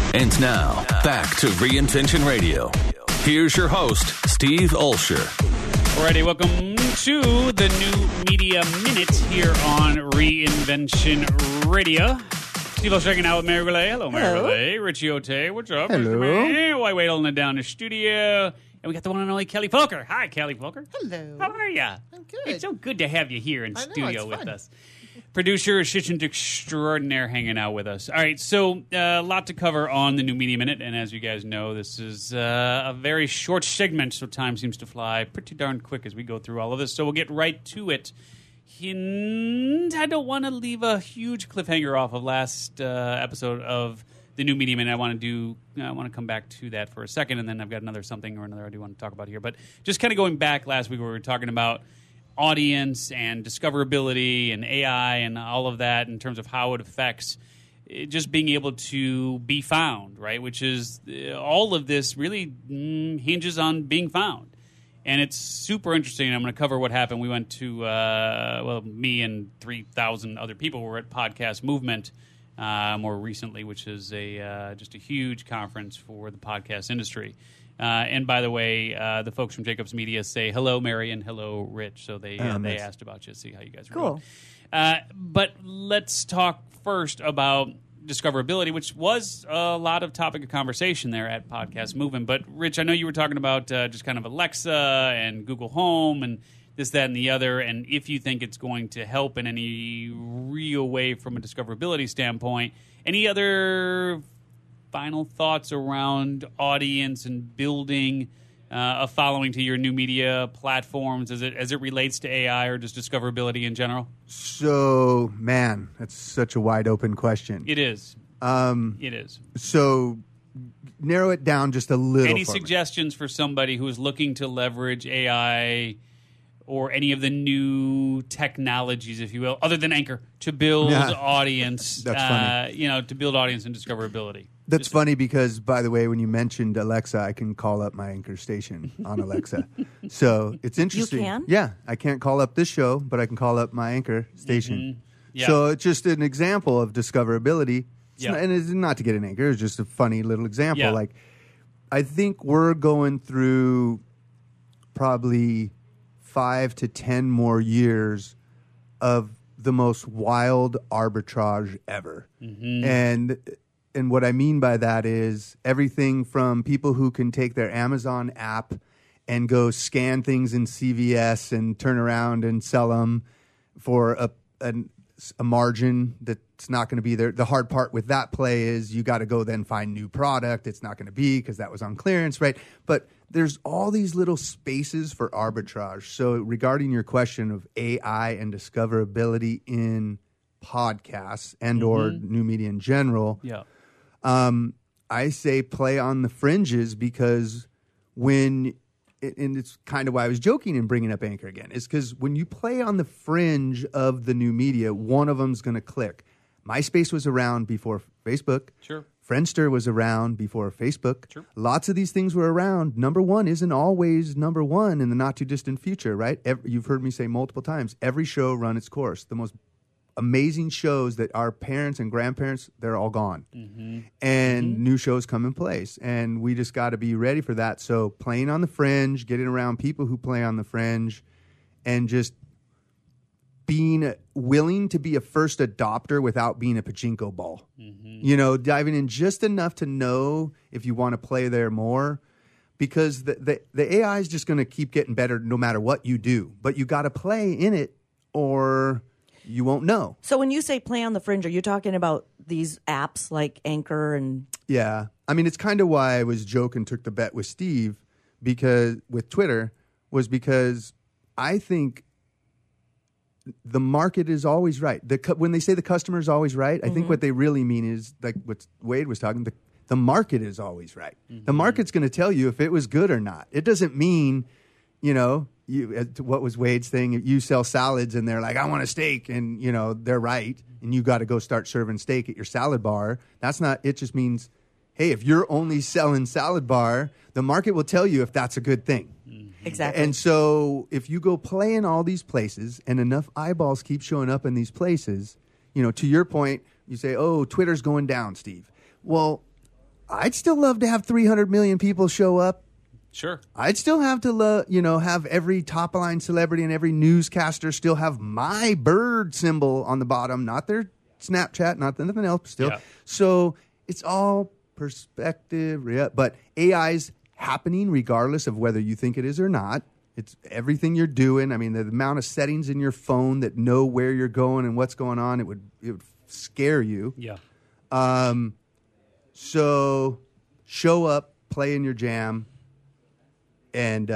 And now, back to Reinvention Radio. Here's your host, Steve Olsher. Alrighty, welcome to the New Media Minute here on Reinvention Radio. Steve Olsher hanging out with Mary Relay. Hello, Mary Relay. Richie Ote, what's up? Hello. White Wade holding it down in the studio. And we got the one and only Kelly Folker. Hi, Kelly Folker. Hello. How are you? I'm good. It's so good to have you here in I know, studio it's with fun. us. Producer, assistant extraordinaire hanging out with us. All right, so a lot to cover on the New Media Minute, and as you guys know, this is a very short segment, so time seems to fly pretty darn quick as we go through all of this, so we'll get right to it. And I don't want to leave a huge cliffhanger off of last episode of the New Media Minute. I want to come back to that for a second, and then I've got something or another I do want to talk about here. But just kind of going back last week where we were talking about audience and discoverability and AI and all of that in terms of how it affects just being able to be found, right? Which is all of this really hinges on being found. And it's super interesting. I'm going to cover what happened. We went to, me and 3,000 other people were at Podcast Movement more recently, which is just a huge conference for the podcast industry. And by the way, the folks from Jacobs Media say hello, Mary, and hello, Rich. So they asked about you to see how you guys were doing. But let's talk first about discoverability, which was a lot of topic of conversation there at Podcast Movement. But Rich, I know you were talking about just kind of Alexa and Google Home and this, that, and the other, and if you think it's going to help in any real way from a discoverability standpoint. Any other final thoughts around audience and building a following to your new media platforms as it relates to AI or just discoverability in general? So, man, that's such a wide open question. It is. It is. So, narrow it down just a little. Any for me. suggestions for somebody who is looking to leverage AI or any of the new technologies, if you will, other than Anchor, to build audience? That's funny. To build audience and discoverability. That's funny because, by the way, when you mentioned Alexa, I can call up my Anchor station on Alexa. So it's interesting. You can? Yeah, I can't call up this show, but I can call up my Anchor station. Mm-hmm. Yeah. So it's just an example of discoverability. Yeah. And it's not to get an Anchor, it's just a funny little example. Yeah. Like, I think we're going through probably 5 to 10 more years of the most wild arbitrage ever. Mm-hmm. And what I mean by that is everything from people who can take their Amazon app and go scan things in CVS and turn around and sell them for a margin that's not going to be there. The hard part with that play is you got to go then find new product. It's not going to be because that was on clearance, right? But there's all these little spaces for arbitrage. So regarding your question of AI and discoverability in podcasts and or new media in general, I say play on the fringes because and it's kind of why I was joking and bringing up Anchor again, is because when you play on the fringe of the new media, one of them's going to click. MySpace was around before Facebook. Sure. Friendster was around before Facebook. Sure. Lots of these things were around. Number one isn't always number one in the not too distant future, right? You've heard me say multiple times, every show run its course. The most amazing shows that our parents and grandparents, they're all gone. And new shows come in place. And we just got to be ready for that. So playing on the fringe, getting around people who play on the fringe, and just being willing to be a first adopter without being a pachinko ball. Diving in just enough to know if you want to play there more. Because the AI is just going to keep getting better no matter what you do. But you got to play in it or you won't know. So when you say play on the fringe, are you talking about these apps like Anchor and... Yeah. I mean, it's kind of why I was joking, took the bet with Steve with Twitter, was because I think the market is always right. When they say the customer is always right, I think what they really mean is, like what Wade was talking, the market is always right. The market's going to tell you if it was good or not. It doesn't mean, what was Wade's thing? You sell salads and they're like, I want a steak, and they're right, and you got to go start serving steak at your salad bar. That's not. It just means, hey, if you're only selling salad bar, the market will tell you if that's a good thing. Exactly. And so if you go play in all these places and enough eyeballs keep showing up in these places, to your point, you say, oh, Twitter's going down, Steve. Well, I'd still love to have 300 million people show up. Sure. I'd still have to, have every top-line celebrity and every newscaster still have my bird symbol on the bottom, not their Snapchat, not anything else still. Yeah. So it's all perspective, but AI's happening regardless of whether you think it is or not. It's everything you're doing. I mean, the amount of settings in your phone that know where you're going and what's going on, it would scare you. Yeah. So show up, play in your jam. And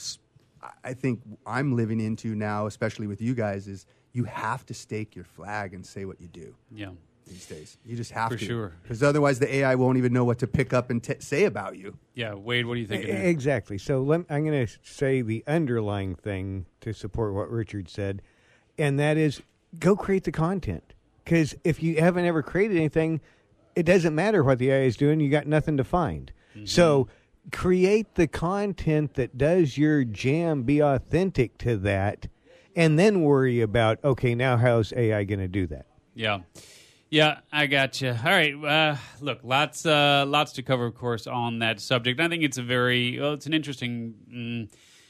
I think I'm living into now, especially with you guys, is you have to stake your flag and say what you do. Yeah. These days, you just have For to, sure. because otherwise the AI won't even know what to pick up and say about you. Yeah. Wade, what do you think? Exactly. So I'm going to say the underlying thing to support what Richard said, and that is go create the content. Because if you haven't ever created anything, it doesn't matter what the AI is doing. You got nothing to find. Mm-hmm. So create the content that does your jam, be authentic to that, and then worry about, okay, now how's AI going to do that? Yeah. Yeah, I got you. All right. Look, lots to cover, of course, on that subject. I think it's it's an interesting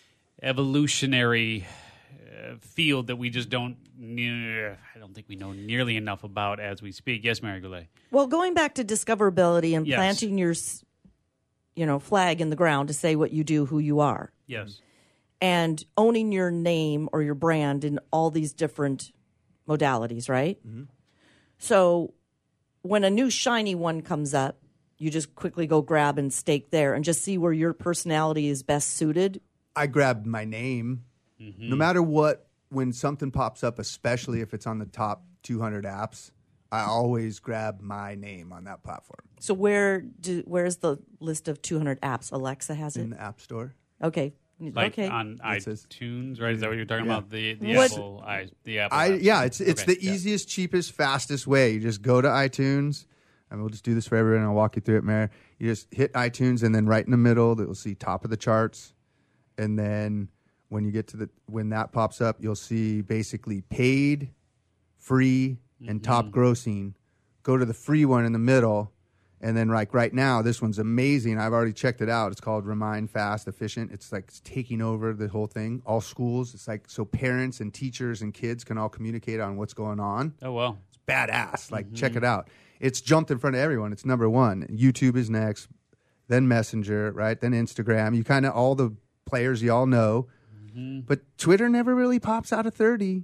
evolutionary field that we just I don't think we know nearly enough about as we speak. Yes, Mary Goulet. Well, going back to discoverability and Yes. planting your, flag in the ground to say what you do, who you are, Yes. and owning your name or your brand in all these different modalities, right? Mm-hmm. So when a new shiny one comes up, you just quickly go grab and stake there and just see where your personality is best suited. I grabbed my name. Mm-hmm. No matter what, when something pops up, especially if it's on the top 200 apps, I always grab my name on that platform. So where's the list of 200 apps? Alexa has it? In the App Store. Okay. Like okay. on It says- iTunes, right? Is that what you're talking Yeah. about? The What- Apple, the Apple. apps. It's Okay, the yeah. easiest, cheapest, fastest way. You just go to iTunes, and we'll just do this for everyone. I'll walk you through it, Mayor. You just hit iTunes, and then right in the middle, you'll see top of the charts, and then when you get to when that pops up, you'll see basically paid, free, and top grossing. Go to the free one in the middle, and then right now, this one's amazing. I've already checked it out. It's called Remind Fast Efficient. It's like it's taking over the whole thing. All schools. It's like so parents and teachers and kids can all communicate on what's going on. Oh, well. It's badass. Like, check it out. It's jumped in front of everyone. It's number one. YouTube is next, then Messenger, right? Then Instagram. You kind of all the players you all know. But Twitter never really pops out of 30,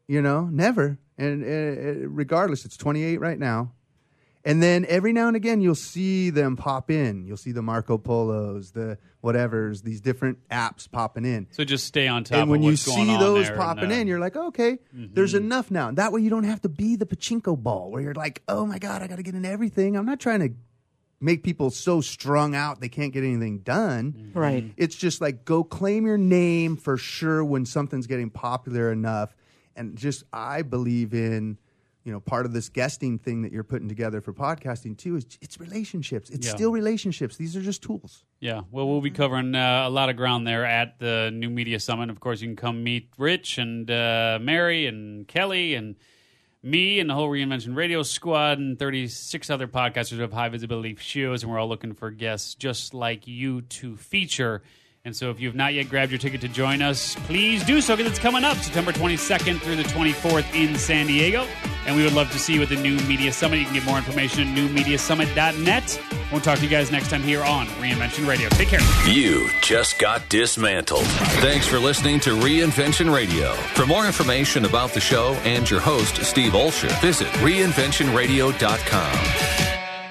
never. And regardless, it's 28 right now. And then every now and again, you'll see them pop in. You'll see the Marco Polos, the whatevers, these different apps popping in. So just stay on top And when of you what's going see on those there popping in, you're like, okay, there's enough now. And that way you don't have to be the pachinko ball where you're like, oh my God, I got to get in everything. I'm not trying to make people so strung out they can't get anything done. Right. It's just like go claim your name for sure when something's getting popular enough. And just I believe in, part of this guesting thing that you're putting together for podcasting too is it's relationships. It's still relationships. These are just tools. Yeah, well, we'll be covering a lot of ground there at the New Media Summit. Of course, you can come meet Rich and Mary and Kelly and me and the whole Reinvention Radio squad and 36 other podcasters who have high visibility shows, and we're all looking for guests just like you to feature. And so if you have not yet grabbed your ticket to join us, please do so because it's coming up September 22nd through the 24th in San Diego. And we would love to see you at the New Media Summit. You can get more information at newmediasummit.net. We'll talk to you guys next time here on Reinvention Radio. Take care. You just got dismantled. Thanks for listening to Reinvention Radio. For more information about the show and your host, Steve Olsher, visit reinventionradio.com.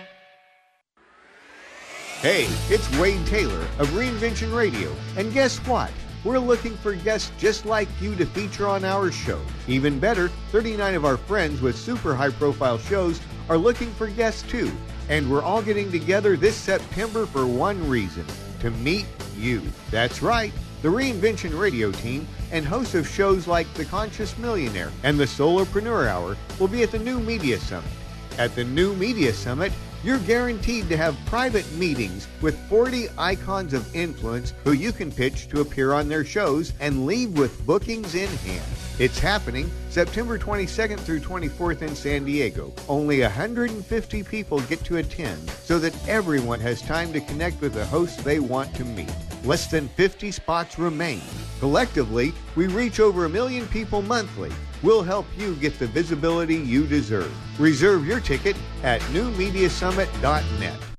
Hey, it's Wade Taylor of Reinvention Radio. And guess what? We're looking for guests just like you to feature on our show. Even better, 39 of our friends with super high-profile shows are looking for guests too. And we're all getting together this September for one reason, to meet you. That's right. The Reinvention Radio team and hosts of shows like The Conscious Millionaire and The Solopreneur Hour will be at the New Media Summit. At the New Media Summit, You're guaranteed to have private meetings with 40 icons of influence who you can pitch to appear on their shows and leave with bookings in hand. It's happening September 22nd through 24th in San Diego. Only 150 people get to attend so that everyone has time to connect with the hosts they want to meet. Less than 50 spots remain. Collectively, we reach over 1 million people monthly. We'll help you get the visibility you deserve. Reserve your ticket at newmediasummit.net.